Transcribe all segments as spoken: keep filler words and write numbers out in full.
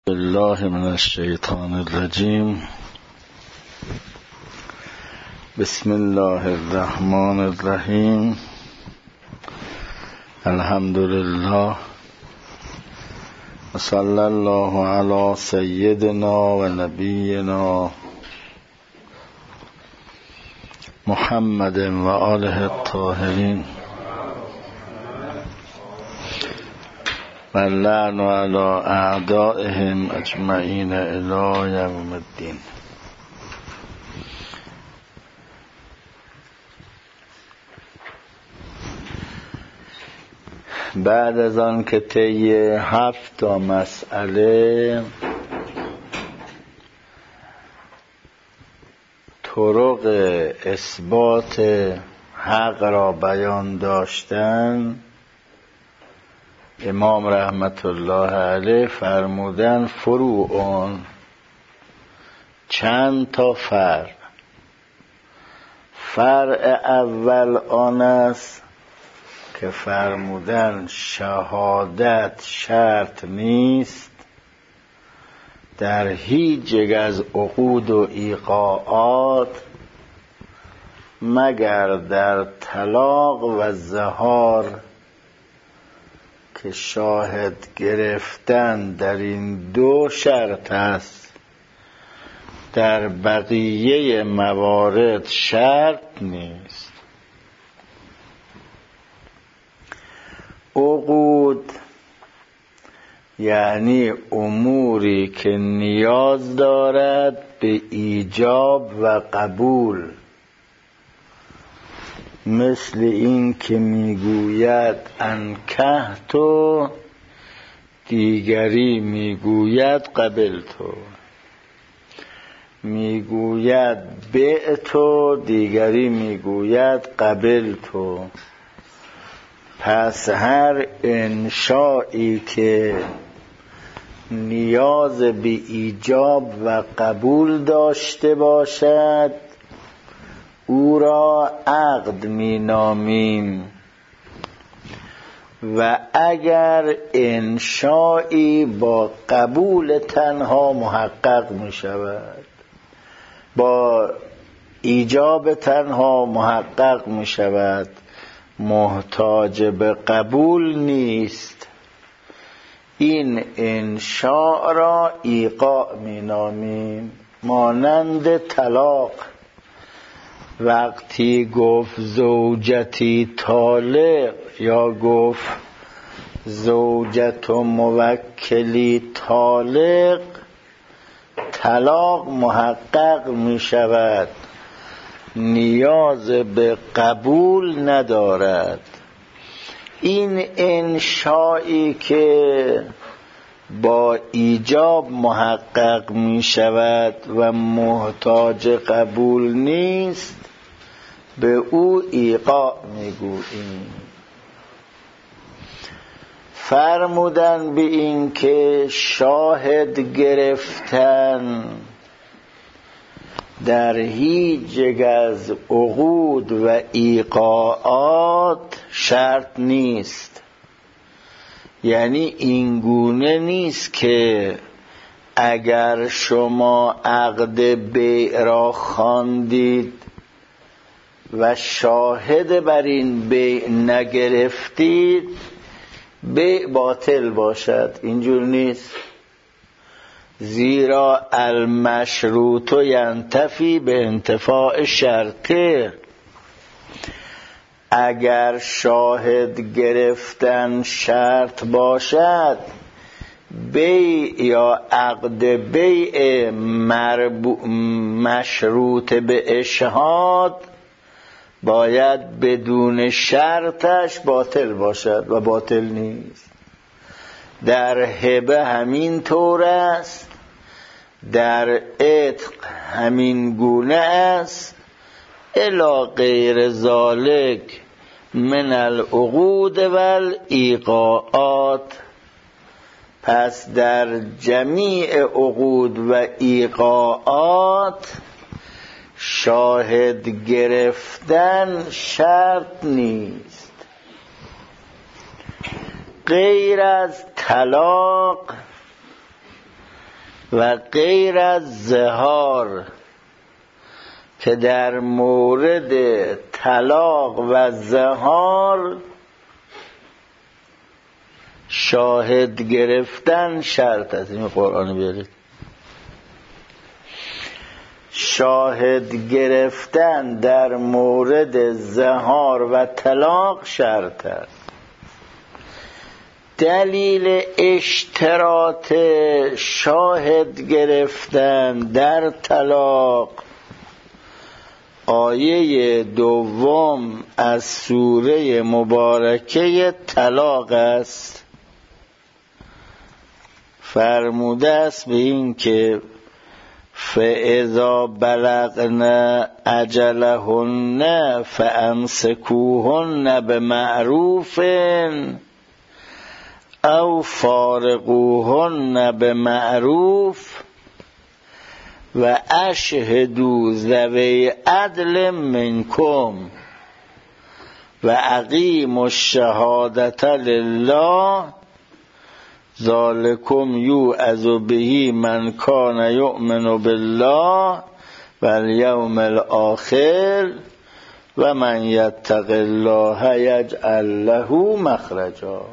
بالله من الشیطان الرجیم. بسم الله الرحمن الرحیم. الحمد لله و صلی الله علی سیدنا و نبینا محمد و آله الطاهرین و اللعن علی اعدائهم اجمعین الی یوم الدین. بعد از آن که طی هفت تا مسئله طرق اثبات حق را بیان داشتن، امام رحمت الله علیه فرمودن فروعون چند تا فرع. فرع اول آن است که فرمودن شهادت شرط نیست در هیچ یک از عقود و ایقاعات مگر در طلاق و ظهار که شاهد گرفتن در این دو شرط است. در بقیه موارد شرط نیست. عقود یعنی اموری که نیاز دارد به ایجاب و قبول، مثل این که میگوید انکحتو، دیگری میگوید قبلتو، میگوید بعتو، دیگری میگوید قبلتو. پس هر انشایی که نیاز به ایجاب و قبول داشته باشد او را عقد می نامیم، و اگر انشایی با قبول تنها محقق می شود، با ایجاب تنها محقق می شود، محتاج به قبول نیست، این انشاء را ایقاع می نامیم. مانند طلاق، وقتی گفت زوجتی طالق یا گفت زوجت موکلی طالق، طلاق محقق می شود، نیاز به قبول ندارد. این انشایی که با ایجاب محقق می شود و محتاج قبول نیست به او ایقاع می گوییم. فرمودن به این که شاهد گرفتن در هیچ یک از عقود و ایقاعات شرط نیست. یعنی این گونه نیست که اگر شما عقد بیع را خواندید و شاهد بر این بیع نگرفتید بیع باطل باشد. اینجور نیست. زیرا المشروط ینتفی به انتفاع شرطه. اگر شاهد گرفتن شرط باشد، بیع یا عقد بیع مشروط به اشهاد باید بدون شرطش باطل باشد و باطل نیست. در هبه همین طور است، در عتق همین گونه است، الی غیر ذالک من العقود و الایقاعات. پس در جمیع عقود و ایقاعات شاهد گرفتن شرط نیست. غیر از طلاق و غیر از زهار که در مورد طلاق و زهار شاهد گرفتن شرط است. این قرآن بیارید. شاهد گرفتن در مورد زهار و طلاق شرط است. دلیل اشتراط شاهد گرفتن در طلاق آیه دوم از سوره مبارکه طلاق است. فرموده است به این که فَإِذَا بَلَغْنَ أَجَلَهُنَّ فَأَمْسِكُوهُنَّ بِمَعْرُوفٍ أَوْ فَارِقُوهُنَّ بِمَعْرُوفٍ و اشهدوا ذوی عدل منکم و اقیموا الشهادة لله ذالکم یوعظ به من کان یؤمن بالله و الیوم الاخر و من یتق الله یجعل له مخرجا.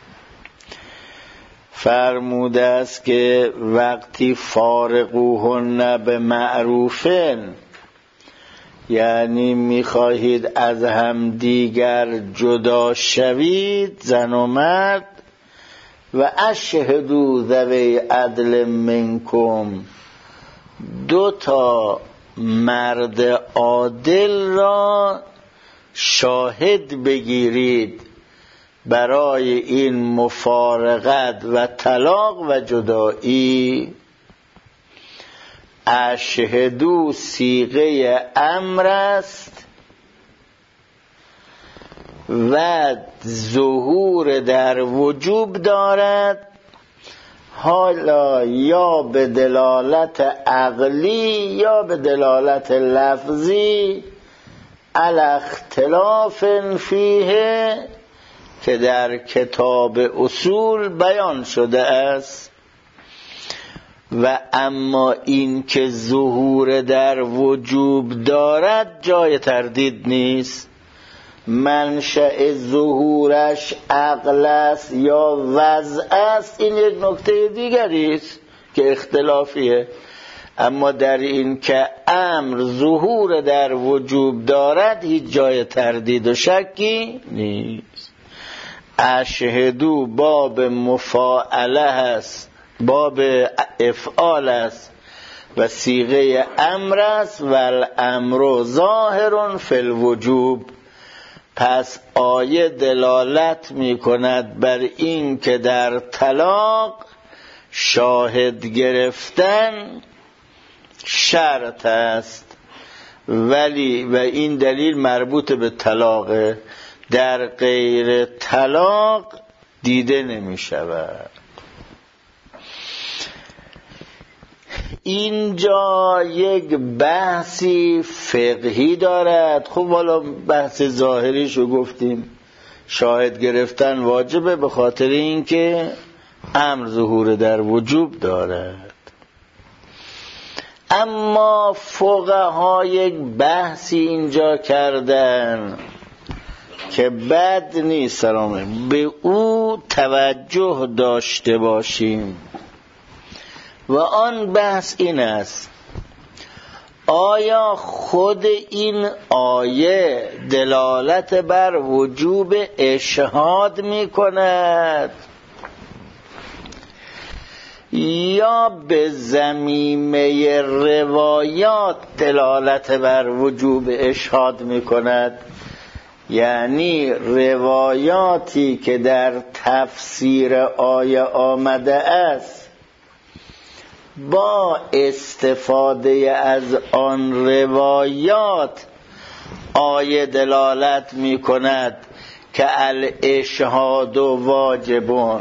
فرموده است که وقتی فارقوهن به معروفن، یعنی میخواهید از هم دیگر جدا شوید زن و مرد، و اشهدوا ذوی عدل منکم، دو تا مرد عادل را شاهد بگیرید برای این مفارقت و طلاق و جدایی. اشهدو صیغه امر است و ظهور در وجوب دارد، حالا یا به دلالت عقلی یا به دلالت لفظی، علی اختلاف فیه که در کتاب اصول بیان شده است. و اما این که ظهور در وجوب دارد جای تردید نیست. منشأ ظهورش عقل است یا وضع است، این یک نکته دیگری است که اختلافیه. اما در این که امر ظهور در وجوب دارد هیچ جای تردید و شکی نیست. اشهدو باب مفاعله هست، باب افعال است و صیغه امر است و الامر ظاهر فی الوجوب. پس آیه دلالت می کند بر این که در طلاق شاهد گرفتن شرط است، ولی و این دلیل مربوط به طلاقه، در غیر طلاق دیده نمی شود. اینجا یک بحثی فقهی دارد. خب حالا بحث ظاهریشو گفتیم، شاهد گرفتن واجبه به خاطر اینکه امر ظهور در وجوب دارد. اما فقها یک بحثی اینجا کردن که بد نیست سلامه به او توجه داشته باشیم، و آن بحث این است: آیا خود این آیه دلالت بر وجوب اشهاد می کند یا به ضمیمه روایات دلالت بر وجوب اشهاد می کند؟ یعنی روایاتی که در تفسیر آیه آمده است با استفاده از آن روایات آیه دلالت می کند که الاشهاد واجبون،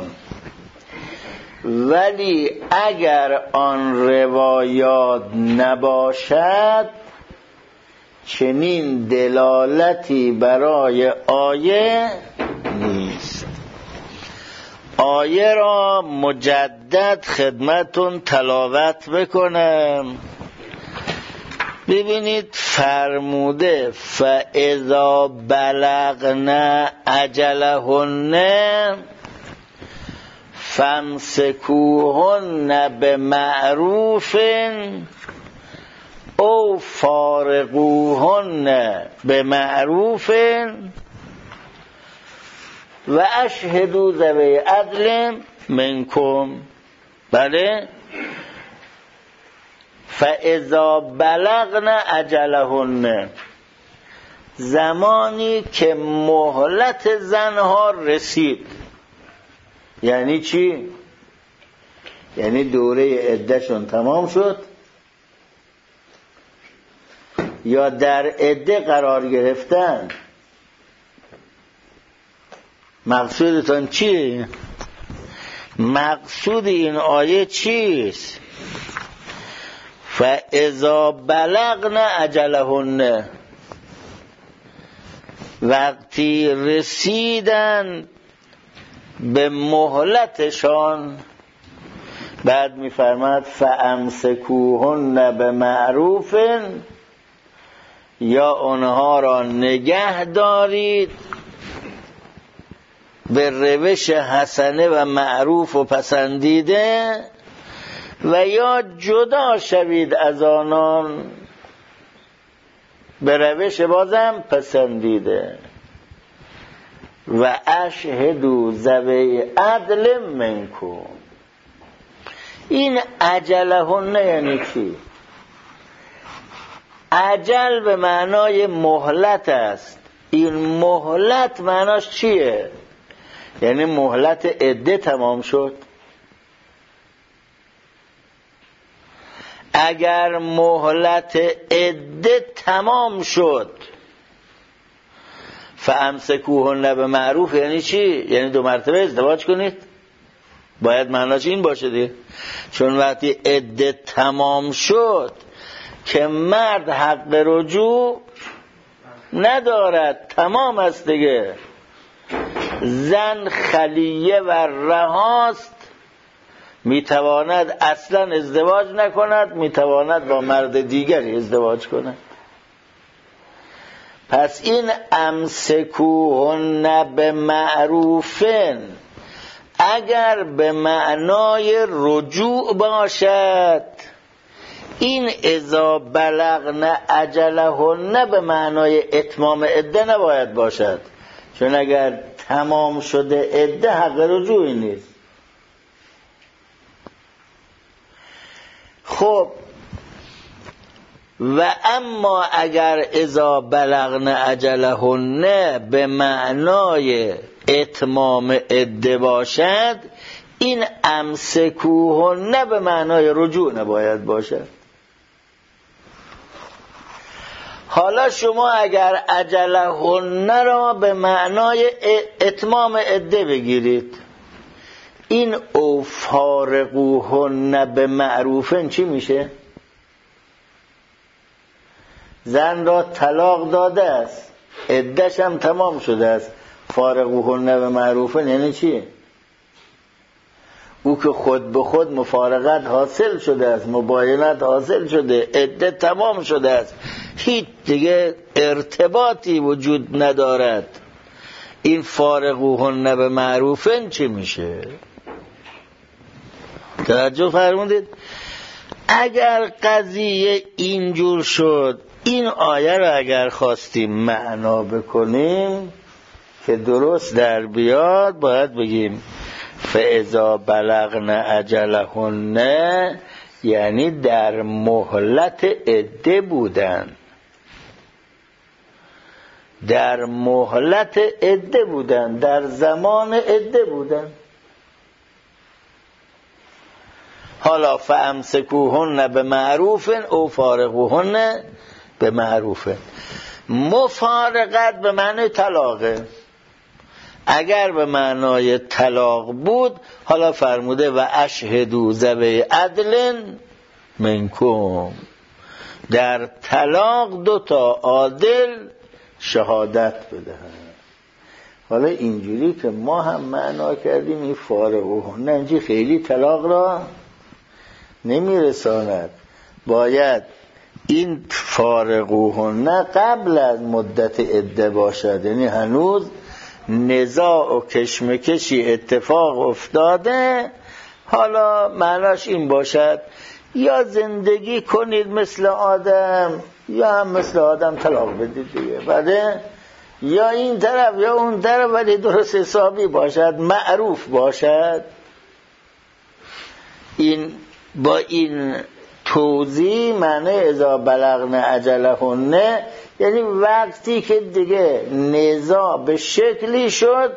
ولی اگر آن روایات نباشد چنین دلالتی برای آیه نیست. آیه را مجدد خدمتون تلاوت بکنم. ببینید فرموده فاذا بلغن اجلهن فامسکوهن بمعروف او فارقوهن بمعروف و اشهدوا ذوی عدل منکم. بله، فاذا بلغن اجلهن، زمانی که مهلت زنها رسید. یعنی چی؟ یعنی دوره عدهشون تمام شد یا در عده قرار گرفتن. مقصودتان چیه؟ مقصود این آیه چیست؟ فاذا بلغن اجلهن، وقتی رسیدن به مهلتشان. بعد میفرماد فامسکوهن بمعروف، یا اونها را نگه دارید به روش حسنه و معروف و پسندیده، و یا جدا شوید از آنان به روش بازم پسندیده. و اشهدوا ذوی عدل منکم. این اجلهن یعنی چی؟ اجل به معنای مهلت است. این مهلت معناش چیه؟ یعنی مهلت عده تمام شد. اگر مهلت عده تمام شد، فامسکوهن بمعروف یعنی چی؟ یعنی دو مرتبه ازدواج کنید. باید معناش این باشه دیگه، چون وقتی عده تمام شد که مرد حق رجوع ندارد، تمام است دیگه. زن خلیه و رهاست، میتواند اصلا ازدواج نکند، میتواند با مرد دیگری ازدواج کند. پس این امسکوهن به معروفن اگر به معنای رجوع باشد، این اذا بلغن اجلهن به معنای اتمام عده نباید باشد، چون اگر تمام شده عده حق رجوعی نیست. خب و اما اگر اذا بلغن اجلهن به معنای اتمام عده باشد، این امسکوهن به معنای رجوع نباید باشد. حالا شما اگر اجلهن را به معنای اتمام عده بگیرید، این او فارقوهن به معروفن چی میشه؟ زن را طلاق داده است، عده‌ش هم تمام شده است. فارقوهن به معروفن یعنی چی؟ او که خود به خود مفارقت حاصل شده است، مباینت حاصل شده، عده تمام شده است، هیچ دیگه ارتباطی وجود ندارد. این فارقوهن به معروفن چی میشه؟ توجه فرمودید؟ اگر قضیه اینجور شد، این آیه را اگر خواستیم معنا بکنیم که درست در بیاد، باید بگیم فاذا بلغن اجلهن، یعنی در مهلت عده بودن، در مهلت عده بودن، در زمان عده بودن. حالا فامسکوهن به معروف او فارقوهن به معروف. مفارقت به معنی طلاقه. اگر به معنای طلاق بود، حالا فرموده و اشهدوا ذوی عدل منکم، در طلاق دو تا عادل شهادت بدهند. حالا اینجوری که ما هم معنا کردیم این فارغوهن اینجی خیلی طلاق را نمیرساند، باید این فارغوهن قبل از مدت عده باشد، یعنی هنوز نزاع و کشمکشی اتفاق افتاده. حالا معناش این باشد یا زندگی کنید مثل آدم یا هم مثل آدم طلاق بدید دیگه، بعد یا این طرف یا اون طرف، ولی درست حسابی باشد، معروف باشد. این با این توضیح معنی اذا بلغن اجلهن یعنی وقتی که دیگه نزاع به شکلی شد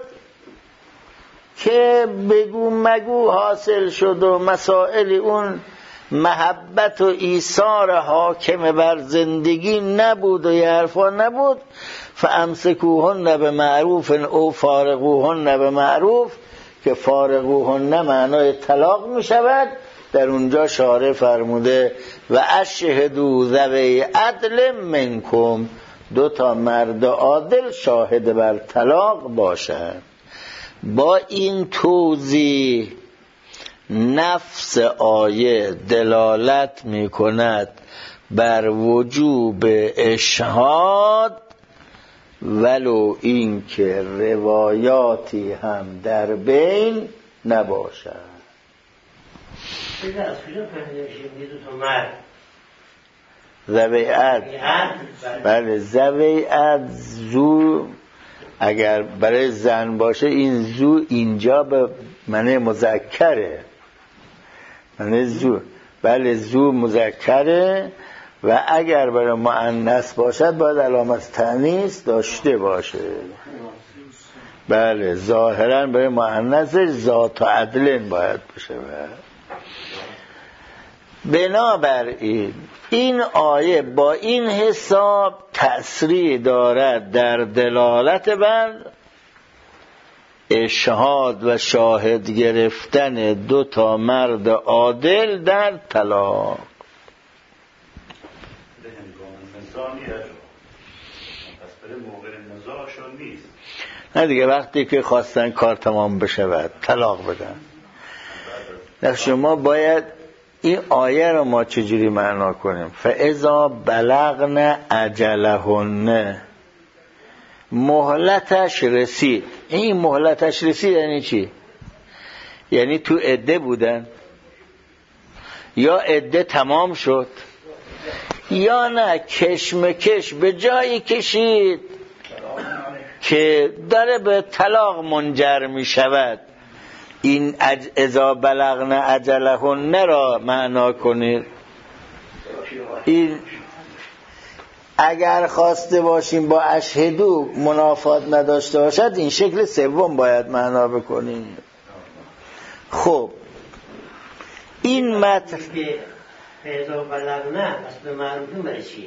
که بگو مگو حاصل شد و مسائل اون محبت و ایثار حاکم بر زندگی نبود و یه حرفا نبود، فامسکوهن بمعروف او فارقوهن بمعروف، که فارقوهن معنای طلاق می شود. در اونجا شارع فرموده و اشهدوا ذوی عدل منکم، دو تا مرد عادل شاهد بر طلاق باشند. با این توضیح نفس آیه دلالت می کند بر وجوب اشهاد، ولو این که روایاتی هم در بین نباشد. از کجا فهمیده شدید دو تا مرد ذوی عدل؟ بله ذوی عدل زو اگر برای زن باشه این زو اینجا به معنی مذکره، معنی زو، بله زو مذکره، و اگر برای مؤنث باشد باید علامت تأنیث داشته باشه. بله ظاهرا برای مؤنث ذات عدلن باید باشه. بنابراین این آیه با این حساب تأثیر دارد در دلالت بر اشهاد و شاهد گرفتن دو تا مرد عادل در طلاق. نه دیگه وقتی که خواستن کار تمام بشود طلاق بدن. در شما باید این آیه رو ما چجوری معنا کنیم؟ فاذا بلغن اجلهن، مهلتش رسید. این مهلتش رسید یعنی چی؟ یعنی تو عده بودن یا عده تمام شد یا نه کشمکش به جایی کشید که داره به طلاق منجر می شود. این اج... اذا بلغن اجلهن را معنا کنید. این اگر خواسته باشیم با اشهدو منافات نداشته باشد، این شکل سوم باید معنا بکنیم. خب این متن که اذا بلغن اصل معروفی برای چیه؟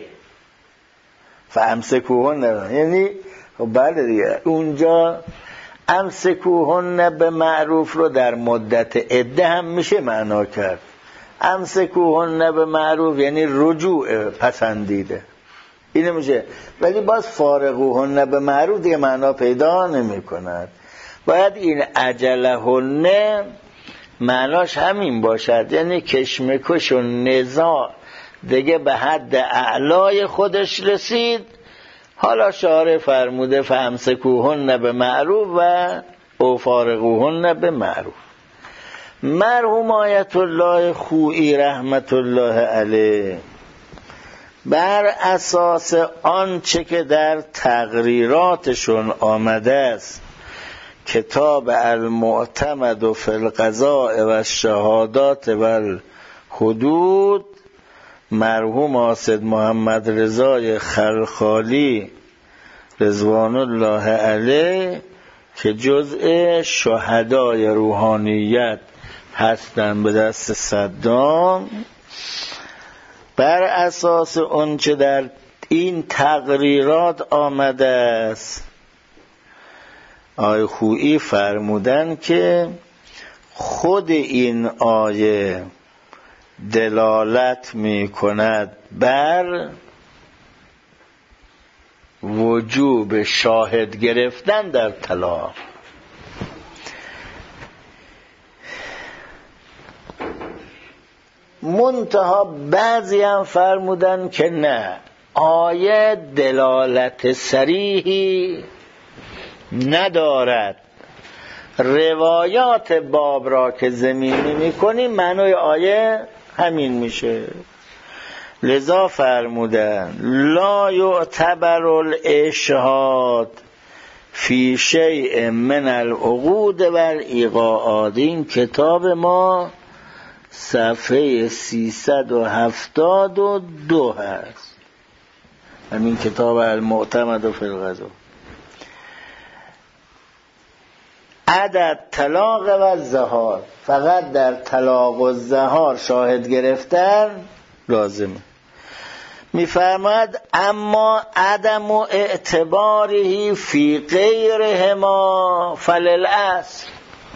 فامسکوهن، یعنی خب بله دیگه اونجا امسکوهن به معروف رو در مدت عده هم میشه معنا کرد. امسکوهن به معروف یعنی رجوع پسندیده، اینه میشه. ولی باز فارقوهن به معروف دیگه معنا پیدا نمی کند. باید این اجلهن معناش همین باشد، یعنی کشمکش و نزاع دیگه به حد اعلای خودش رسید. حالا شارع فرموده فامسکوهن به معروف و او فارقوهن به معروف. مرحوم آیت الله خویی رحمت الله علیه بر اساس آنچه که در تقریراتشون آمده است، کتاب المعتمد و فی القضاء و الشهادات و الحدود، مرحوم آصد محمد رضای خلخالی رضوان الله علیه که جزء شهدای روحانیت هستند به دست صدام، بر اساس اون چه در این تقریرات آمده است، آیه خویی فرمودن که خود این آیه دلالت می کند بر وجوب شاهد گرفتن در طلاق. منتها بعضی هم فرمودن که نه، آیه دلالت صریحی ندارد، روایات باب را که زمینی میکنیم معنای آیه همین میشه. لذا فرمودن لا یعتبر الاشهاد فی شیء من العقود و الایقاعات. این کتاب ما صفحه سیصد و هفتاد و دو هست، همین کتاب المعتمد فی القضاء. عدد طلاق و زهار، فقط در طلاق و زهار شاهد گرفتن لازمه. میفرماید اما عدم اعتباره فی غیرهما فللأصل.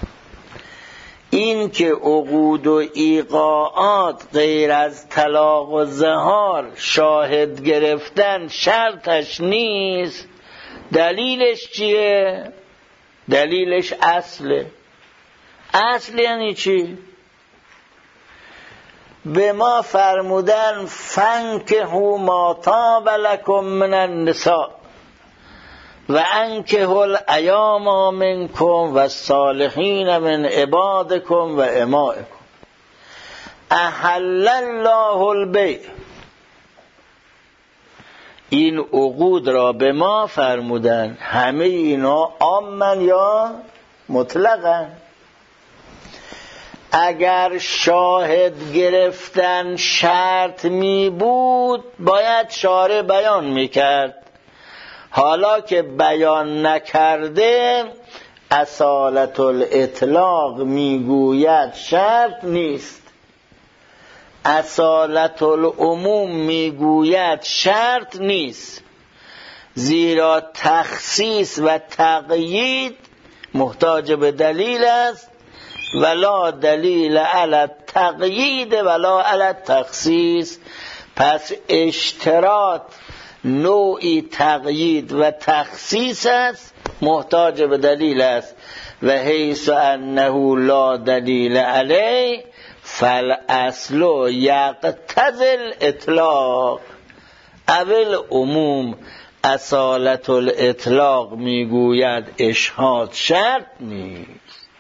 این که عقود و ایقاعات غیر از طلاق و زهار شاهد گرفتن شرطش نیست، دلیلش چیه؟ دلیلش اصله. اصل یعنی چی؟ به ما فرمودن فانکحوا ما طاب لکم من النساء و انکحوا الایام منکم و الصالحین من عبادکم و امائکم احل الله البیع. این عقود را به ما فرمودن، همه اینا عامن یا مطلقن. اگر شاهد گرفتن شرط می بود باید شارع بیان می کرد، حالا که بیان نکرده اصالت الاطلاق می گوید شرط نیست، اصالت العموم می گوید شرط نیست، زیرا تخصیص و تقیید محتاج به دلیل است، ولا دلیل علی التقیید ولا علی التخصیص. پس اشتراط نوعی تقیید و تخصیص است، محتاج به دلیل است. و حیث انه لا دلیل علیه فالاصل یقتضی الاطلاق اول عموم. اصالت الاطلاق میگوید اشهاد شرط نیست،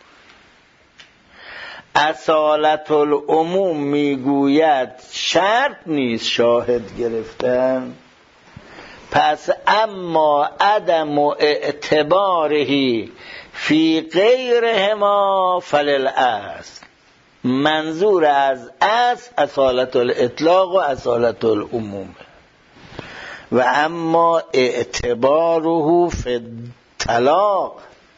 اصالت العموم میگوید شرط نیست شاهد گرفتن. پس اما عدم اعتباره فی غیرهما فللأصل. منظور از اصل اصالت الاطلاق و اصالت العموم. و اما اعتباره فی الطلاق،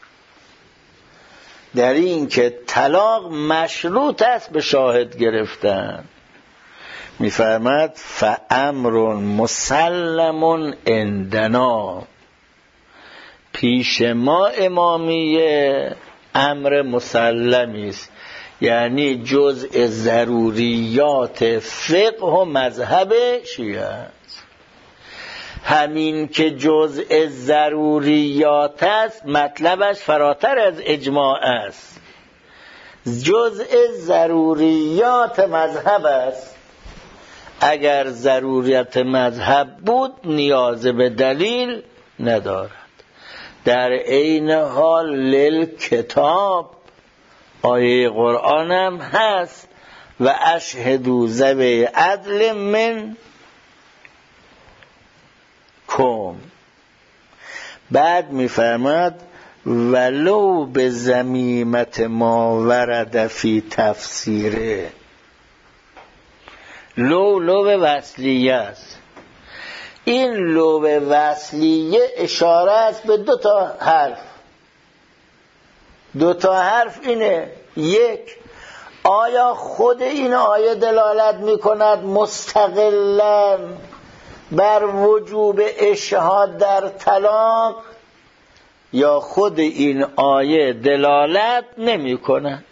در این که طلاق مشروط است به شاهد گرفتن. میفرماد فامر مسلم عندنا، پیش ما امامیه امر مسلمی است، یعنی جزء ضروریات فقه و مذهب شیعه است. همین که جزء ضروریات است مطلبش فراتر از اجماع است، جزء ضروریات مذهب است. اگر ضروریت مذهب بود نیاز به دلیل ندارد. در عین حال للکتاب آیه قرآن هم هست و اشهدوا ذوی عدل من کم. بعد میفرماد ولو به ضمیمت ما ورد فی تفسیره. لو لو وصلیه است. این لو وصلیه اشاره است به دو تا حرف. دو تا حرف اینه: یک، آیا خود این آیه دلالت میکند مستقلاً بر وجوب اشهاد در طلاق، یا خود این آیه دلالت نمی کند؟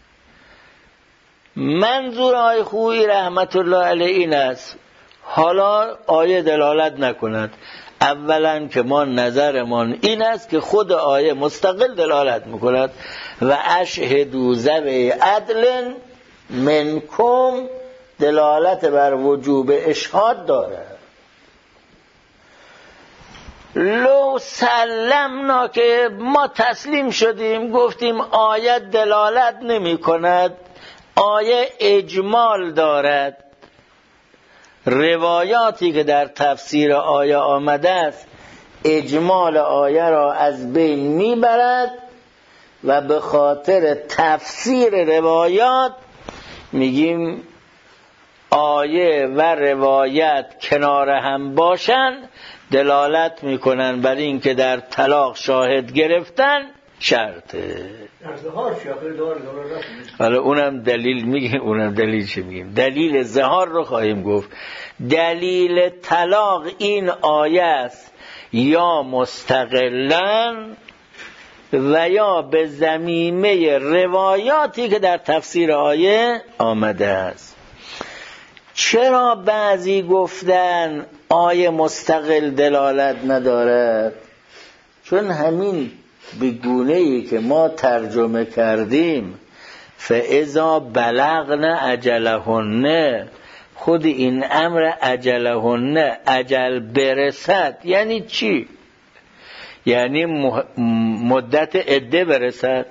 منظور آیه خویی رحمت الله علیه این است حالا آیه دلالت نکند، اولا که ما نظرمان این است که خود آیه مستقل دلالت میکند و اشهدوا ذوی عدل منکم دلالت بر وجوب اشهاد دارد. لو سلمنا که ما تسلیم شدیم گفتیم آیه دلالت نمی کند، آیه اجمال دارد، روایاتی که در تفسیر آیه آمده است اجمال آیه را از بین میبرد و به خاطر تفسیر روایات میگیم آیه و روایت کنار هم باشن دلالت میکنن بر این که در طلاق شاهد گرفتن شرطه. حالا اونم دلیل میگیم، اونم دلیل چه میگیم؟ دلیل ظهار رو خواهیم گفت. دلیل طلاق این آیه است یا مستقلاً و یا به ضمیمه روایاتی که در تفسیر آیه آمده است. چرا بعضی گفتن آیه مستقل دلالت ندارد؟ چون همین به گونه‌ای که ما ترجمه کردیم فاذا بلغن اجلهن، خود این امر اجلهن اجل برسد یعنی چی؟ یعنی مدت عده برسد.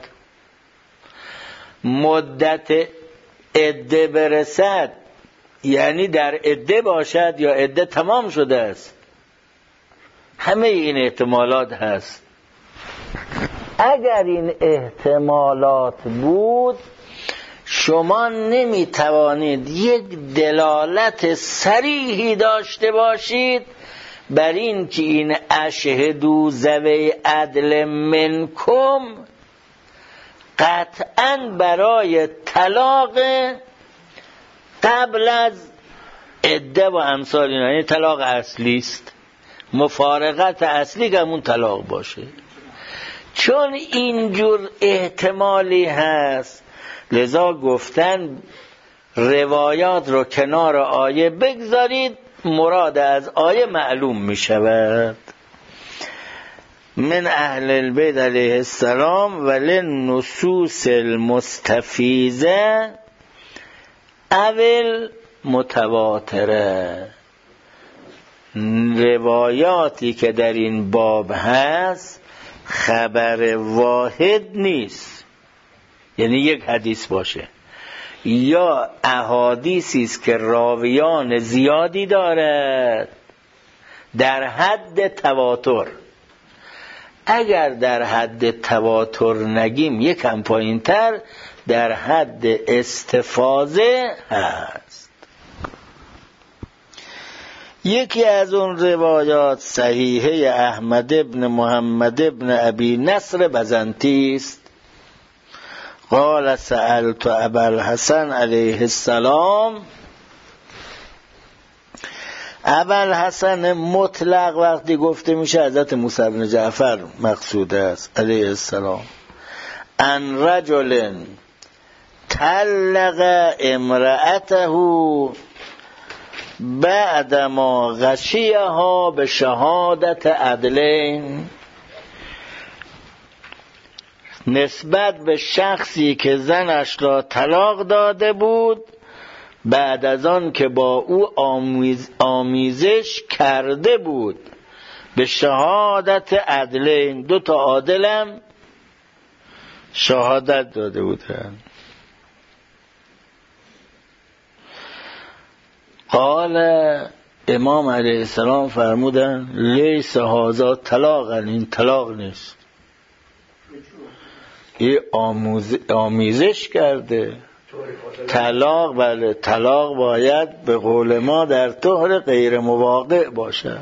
مدت عده برسد یعنی در عده باشد یا عده تمام شده است. همه این احتمالات هست. اگر این احتمالات بود شما نمی توانید یک دلالت صریحی داشته باشید بر این که این اشهدوا ذوی عدل منکم قطعاً برای طلاق قبل از عده و امثال اینا، یعنی طلاق اصلی است، مفارقت اصلی که همون طلاق باشه. چون اینجور احتمالی هست لذا گفتن روایات رو کنار آیه بگذارید، مراد از آیه معلوم می شود. من اهل البیت علیه السلام وللنصوص المستفیضه اول متواتره، روایاتی که در این باب هست خبر واحد نیست، یعنی یک حدیث باشه، یا احادیثی است که راویان زیادی دارد در حد تواتر. اگر در حد تواتر نگیم یکم پایین‌تر در حد استفاضه هست. یکی از اون روایات صحیحه احمد ابن محمد ابن ابی نصر بزنتی است. قال سألت ابا الحسن علیه السلام، ابا الحسن مطلق وقتی گفته میشه حضرت موسی بن جعفر مقصود است علیه السلام، ان رجل طلق امرأته بعدما غشیها به شهادت عدلین، نسبت به شخصی که زنش را طلاق داده بود بعد از آن که با او آمیز آمیزش کرده بود به شهادت عدلین، دو تا عادلم شهادت داده بودند. قال امام علیه السلام فرمودن لیس هذا طلاقا، این طلاق نیست، این آمیزش کرده. طلاق بله، طلاق باید به قول ما در طهر غیر مواقع باشد.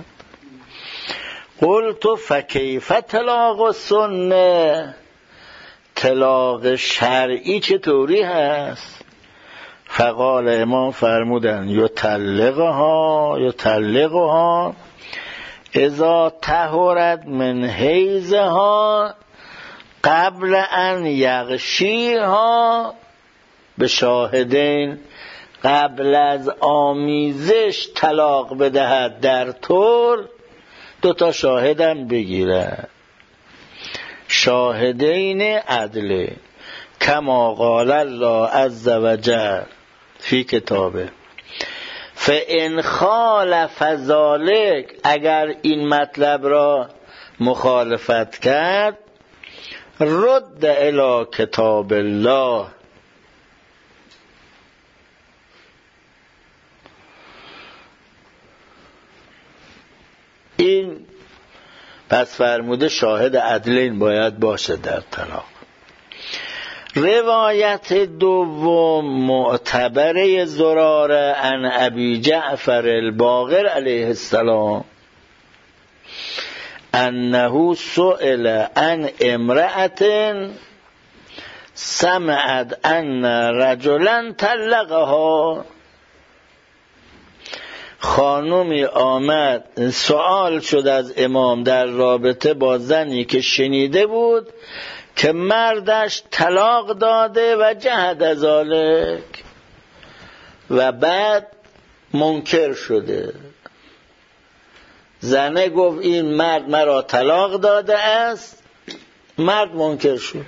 قلت فکیف طلاق السنه، طلاق شرعی چطوری هست؟ فقال امام فرمودن یطلقها یطلقها اذا طهرت من حیضها قبل ان یغشیها به شاهدین، قبل از آمیزش طلاق بدهد در طور دو تا شاهدم بگیرد، شاهدین عدل، کما قال الله عز وجل فی کتابه. فان خالف ذلک، اگر این مطلب را مخالفت کرد، رد الی کتاب الله، این پس فرموده شاهد عدلین باید باشه در طلاق. روایت دوم معتبره زراره عن ابی جعفر الباقر علیه السلام انه سئل عن امرأة سمعت ان رجلا طلقها. خانومی آمد سوال شد از امام در رابطه با زنی که شنیده بود که مردش طلاق داده و جهد ذالک، و بعد منکر شده. زنه گفت این مرد مرا طلاق داده است، مرد منکر شد.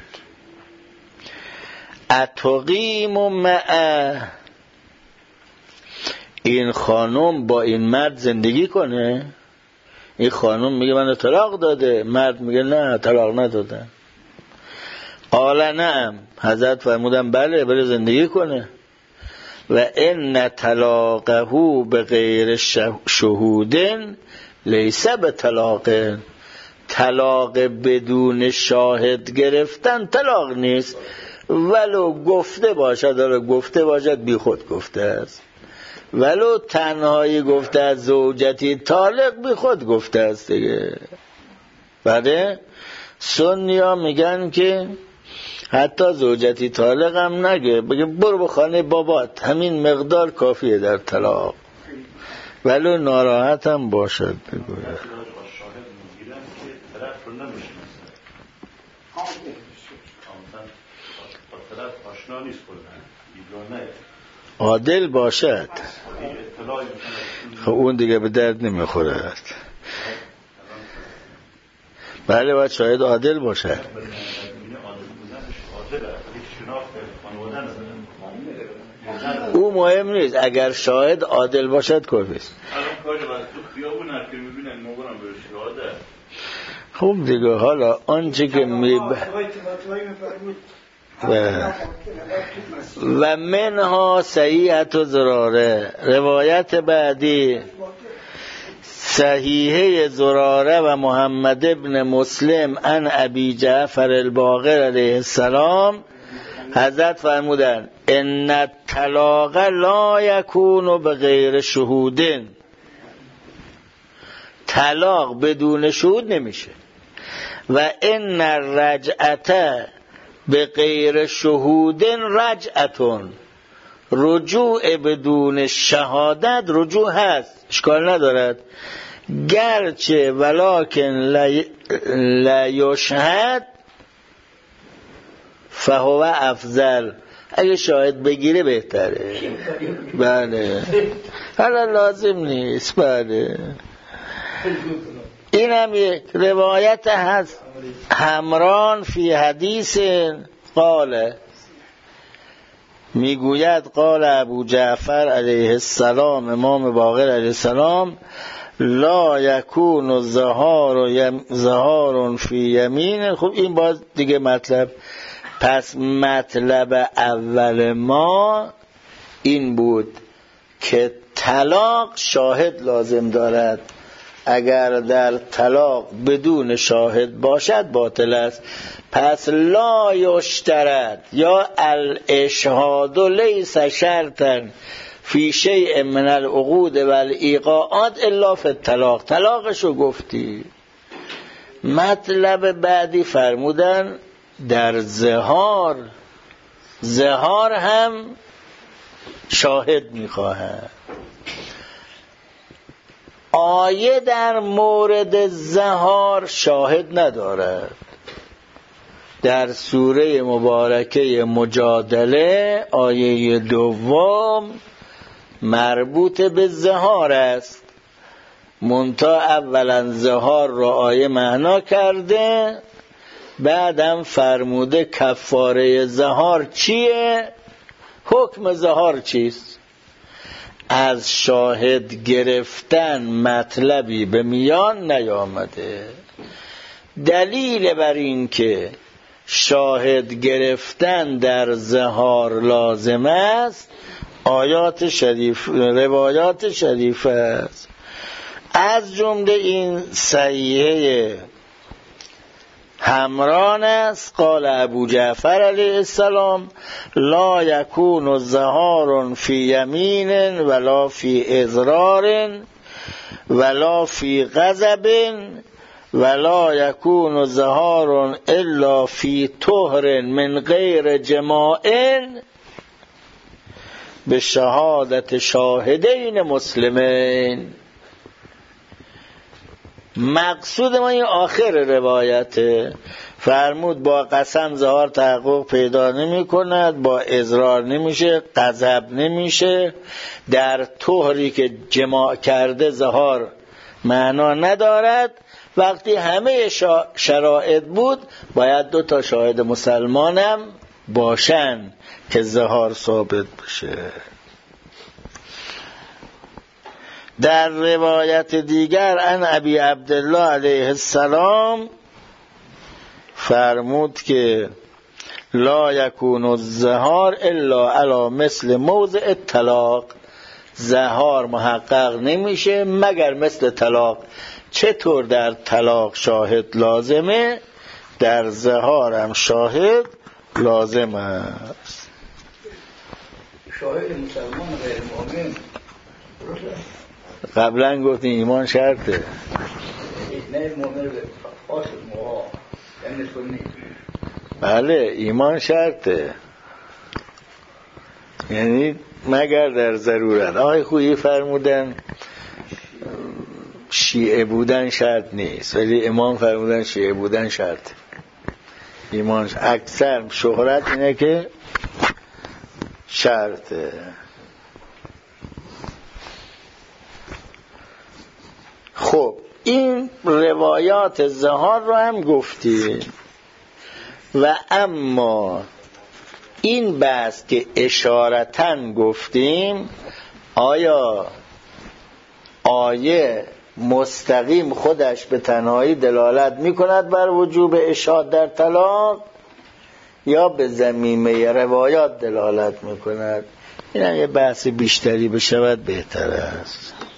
اتقیم معه، این خانم با این مرد زندگی کنه؟ این خانم میگه من طلاق داده، مرد میگه نه طلاق نداده. قال نعم، حضرت فرمودن بله بله زندگی کنه. و ان طلاقه بغیر شهود لیس بطلاق، طلاق بدون شاهد گرفتن طلاق نیست، ولو گفته باشد، ولو گفته باشد بی خود گفته است، ولو تنهایی گفته از زوجتی طالق بی خود گفته است دیگه. بعد سنی ها میگن که حتی زوجتی طالق هم نگه، بگه برو به خانه بابات، همین مقدار کافیه در طلاق، ولو ناراحت هم باشد. بگوید عادل باشد، خب اون دیگه به درد نمیخوره. بله باید شاید عادل باشد. او مهم نیست، اگر شاهد عادل باشد کافیست. خب دیگه حالا آنچه که می و, و منها صحیحت و زراره. روایت بعدی صحیحه زراره و محمد ابن مسلم عن ابی جعفر الباقر علیه السلام، حضرت فرمودن ان الطلاق لا یکون بغیر شهود، طلاق بدون شهود نمیشه. و ان الرجعه بغیر شهود رجعتون، رجوع بدون شهادت رجوع هست، اشکال ندارد، گرچه ولکن لا یشهد فهو افضل، اگه شاهد بگیره بهتره. بله حالا لازم نیست. بله این هم یک روایت هست. همران فی حدیث قال، میگوید قال ابو جعفر علیه السلام، امام باقر علیه السلام، لا یکون زهار یم زهار فی یمین. خب این باز دیگه مطلب، پس مطلب اول ما این بود که طلاق شاهد لازم دارد، اگر در طلاق بدون شاهد باشد باطل است. پس لا یشترط یا الاشهاد لیس شرطا فی شیء من العقود و الایقاعات الا فی الطلاق. طلاقشو گفتی. مطلب بعدی فرمودن در زهار، زهار هم شاهد میخواهد. آیه در مورد زهار شاهد ندارد. در سوره مبارکه مجادله آیه دوم مربوط به زهار است. منتها اولا زهار را آیه معنا کرده، بعدم فرموده کفاره زهار چیه، حکم زهار چیست. از شاهد گرفتن مطلبی به میان نیامده. دلیل بر این که شاهد گرفتن در زهار لازم است آیات شریف، روایات شریف است. از جمله این صحیحه همران است. قال ابو جعفر علیه السلام لا یکون زهار فی یمین ولا فی اضرار ولا فی غضب ولا یکون زهار الا فی طهر من غیر جماع به شهادت شاهدین مسلمین. مقصود ما این آخر روایته. فرمود با قسم زهار تحقق پیدا نمی کند، با اضرار نمیشه، غضب نمیشه، در طهری که جماع کرده زهار معنا ندارد. وقتی همه شرایط بود باید دو تا شاهد مسلمانم باشن که زهار ثابت بشه. در روایت دیگر ان ابی عبدالله علیه السلام فرمود که لا یکون الزهار الا علی مثل موضع الطلاق، زهار محقق نمیشه مگر مثل طلاق. چطور در طلاق شاهد لازمه، در زهار هم شاهد لازم است. شاهد مسلمان غیر مؤمن قبلا گفتیم ایمان شرطه. نه مؤمن خاص موها یعنی سنی. بله ایمان شرطه، یعنی مگر در ضرورت. آقای خویی فرمودن شیعه بودن شرط نیست، ولی امام فرمودن شیعه بودن شرط. ایمان اکثر شهرت اینه که شرطه. خب این روایات زهار رو هم گفتیم و اما این بحث که اشارتاً گفتیم، آیا آیه مستقیم خودش به تنهایی دلالت میکند بر وجوب اشهاد در طلاق یا به ضمیمه روایات دلالت میکند؟ این هم یه بحث بیشتری بشود بهتر است.